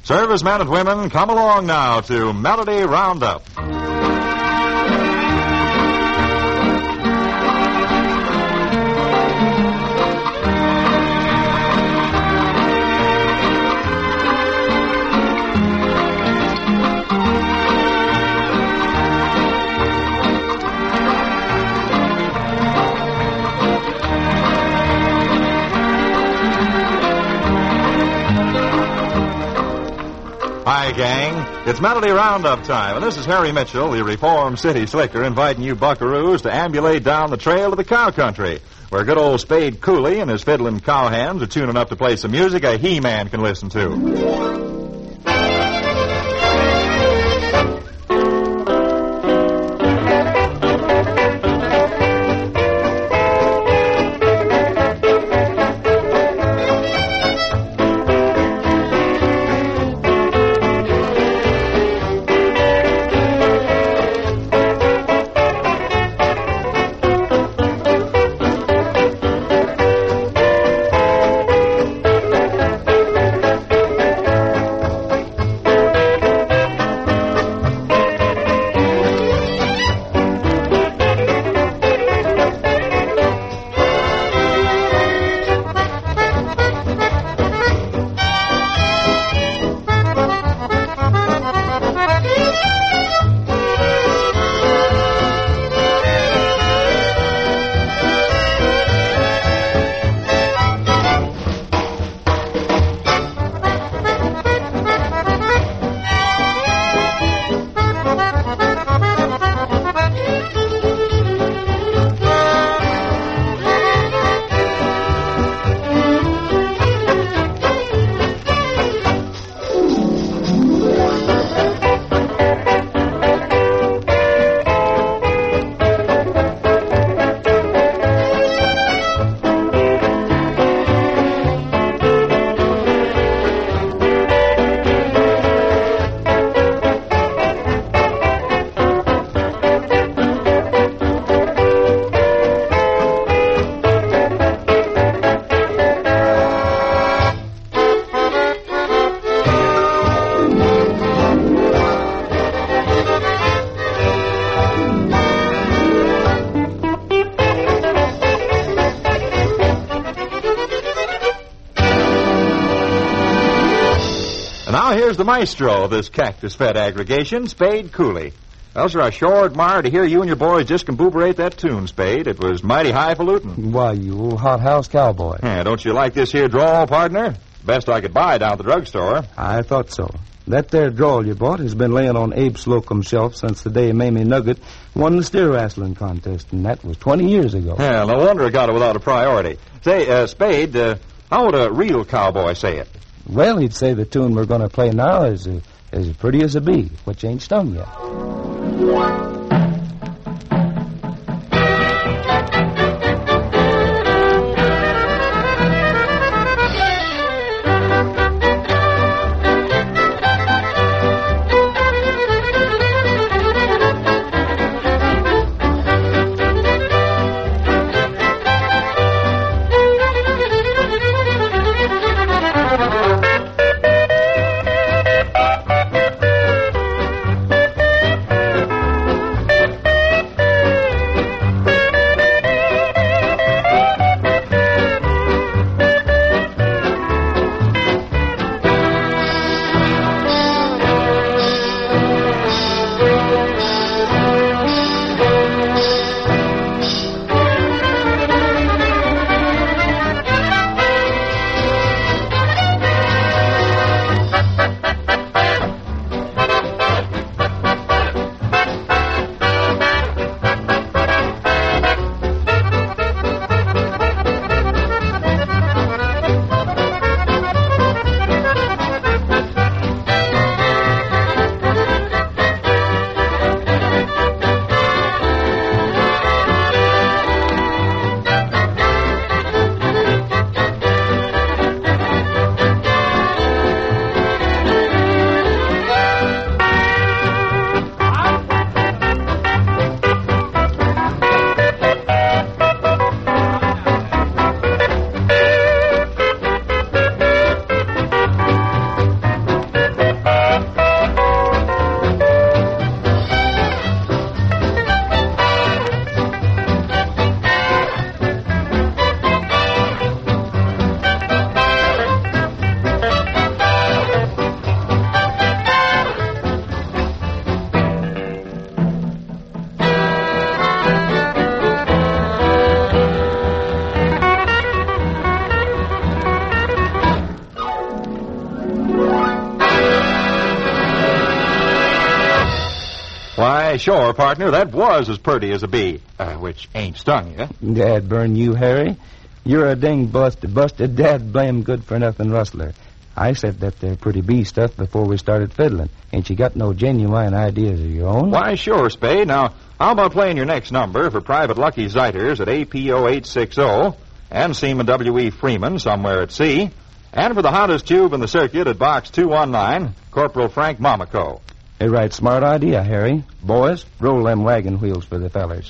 Servicemen and women, come along now to Melody Roundup. Hi, gang. It's Melody Roundup time, and this is Harry Mitchell, the reformed city slicker, inviting you buckaroos to ambulate down the trail to the cow country, where good old Spade Cooley and his fiddling cowhands are tuning up to play some music a he-man can listen to. Now here's the maestro of this cactus-fed aggregation, Spade Cooley. Well, sir, I sure admire to hear you and your boys just combuberate that tune, Spade. It was mighty highfalutin. Why, you old hothouse cowboy. Yeah, don't you like this here drawl, partner? Best I could buy down at the drugstore. I thought so. That there drawl you bought has been laying on Abe Slocum's shelf since the day Mamie Nugget won the steer wrestling contest, and that was 20 years ago. Yeah, no wonder it got it without a priority. Say, Spade, how would a real cowboy say it? Well, he'd say the tune we're going to play now is as pretty as a bee, which ain't stung yet. Why, sure, partner, that was as purty as a bee, which ain't stung you. Dad burn you, Harry. You're a ding busted dad blame good-for-nothing rustler. I said that there pretty bee stuff before we started fiddling. Ain't you got no genuine ideas of your own? Why, sure, Spade. Now, how about playing your next number for Private Lucky Zeiters at APO 860 and Seaman W.E. Freeman somewhere at sea, and for the hottest tube in the circuit at Box 219, Corporal Frank Momaco. A right smart idea, Harry. Boys, roll them wagon wheels for the fellers.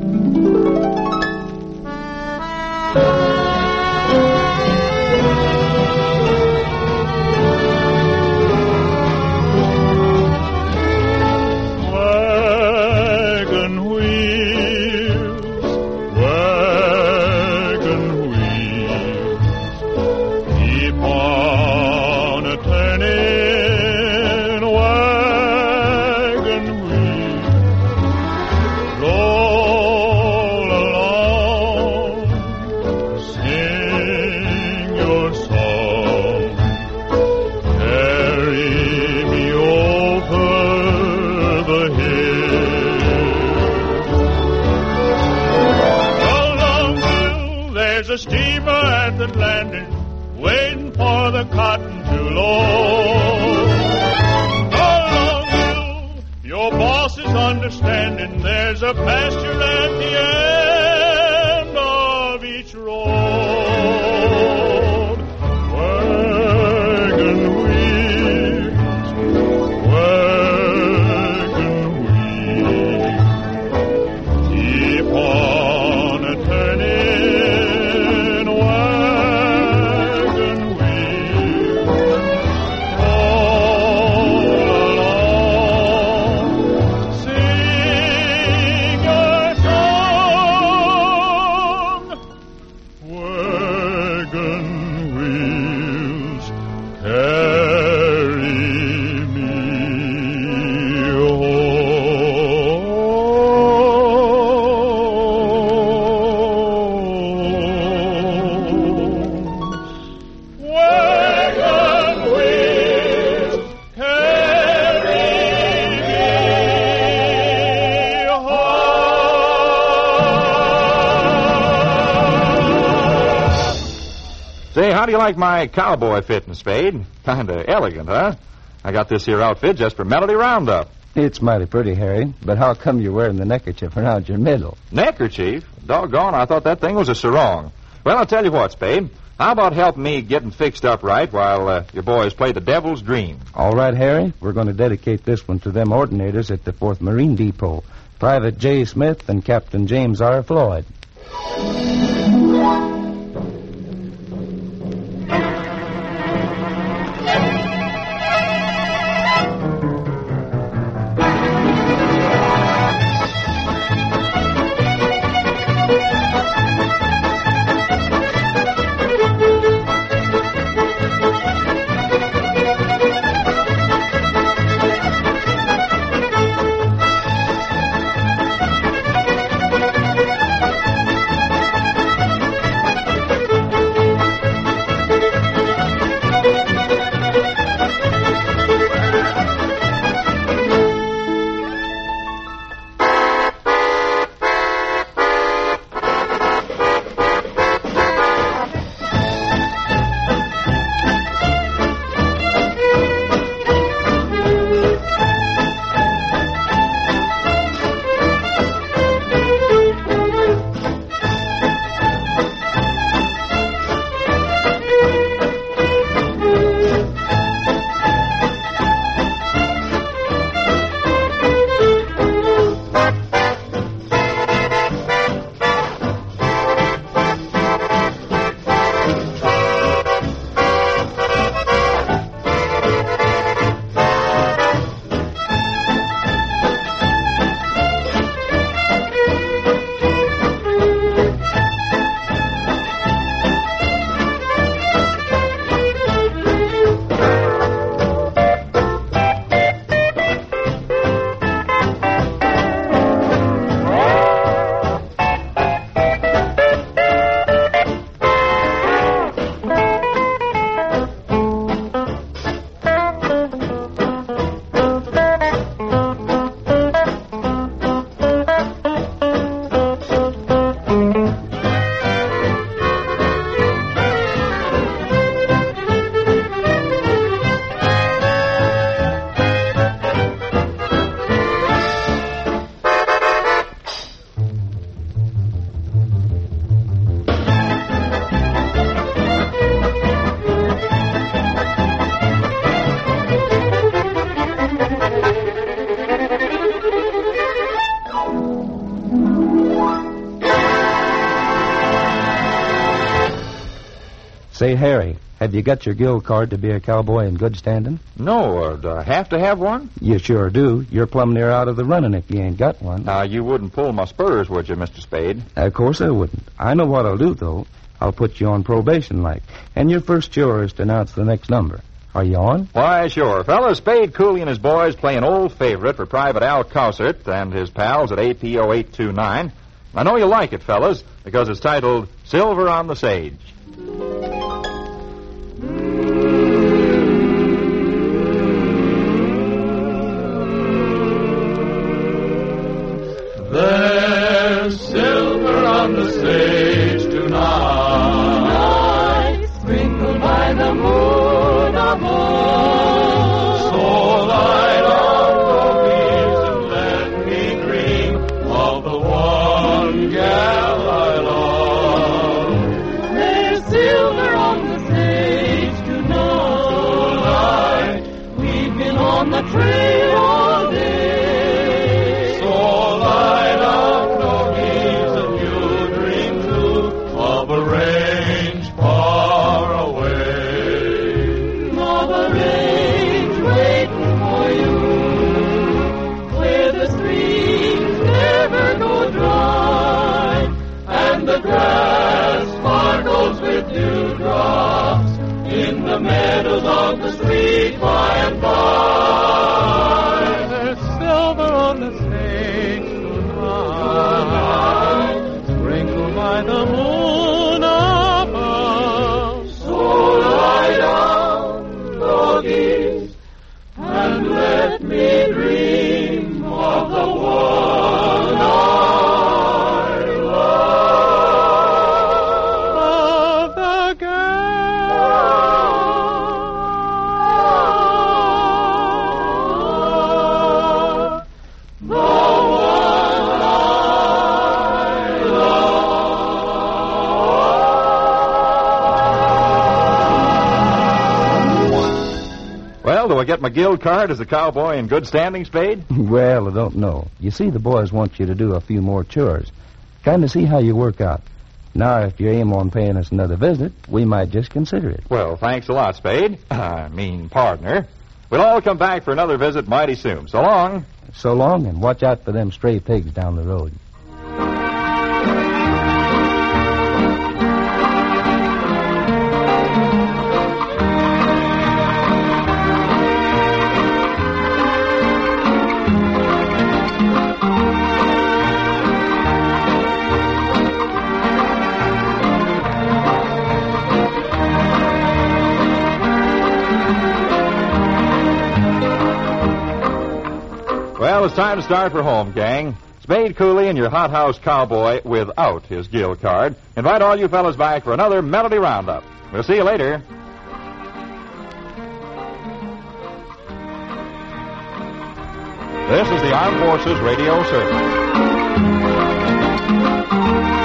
There's a steamer at the landing, waiting for the cotton to load. Oh, Longville, your boss is understanding. There's a pasture at the end of each road. Wagon wheels, keep on a turning. Say, how do you like my cowboy fitting, Spade? Kinda elegant, huh? I got this here outfit just for Melody Roundup. It's mighty pretty, Harry, but how come you're wearing the neckerchief around your middle? Neckerchief? Doggone, I thought that thing was a sarong. Well, I'll tell you what, Spade. How about helping me getting fixed up right while your boys play the Devil's Dream? All right, Harry. We're going to dedicate this one to them ordinators at the 4th Marine Depot. Private J. Smith and Captain James R. Floyd. Say, Harry, have you got your guild card to be a cowboy in good standing? No, do I have to have one? You sure do. You're plumb near out of the running if you ain't got one. Now, you wouldn't pull my spurs, would you, Mr. Spade? Of course I wouldn't. I know what I'll do, though. I'll put you on probation, like. And your first chore is to announce the next number. Are you on? Why, sure. Fellas, Spade Cooley and his boys play an old favorite for Private Al Cowsert and his pals at APO 829. I know you'll like it, fellas, because it's titled Silver on the Sage. There's silver on the sage tonight, sprinkled by the moon above. So light on the and let me dream of the one gal I love. There's silver on the sage tonight. We've been on the trail all day. In the meadows of the sweet by and by, there's silver on the sage tonight, sprinkled by the moon above. So lie down, doggies, and let me dream of the one I love. Of the girl Do I get my guild card as a cowboy in good standing, Spade? Well, I don't know. You see, the boys want you to do a few more chores. Kind of see how you work out. Now, if you aim on paying us another visit, we might just consider it. Well, thanks a lot, Spade. I mean, partner. We'll all come back for another visit mighty soon. So long. So long, and watch out for them stray pigs down the road. Well, it's time to start for home, gang. Spade Cooley and your hothouse cowboy without his guild card invite all you fellas back for another Melody Roundup. We'll see you later. This is the Armed Forces Radio Service.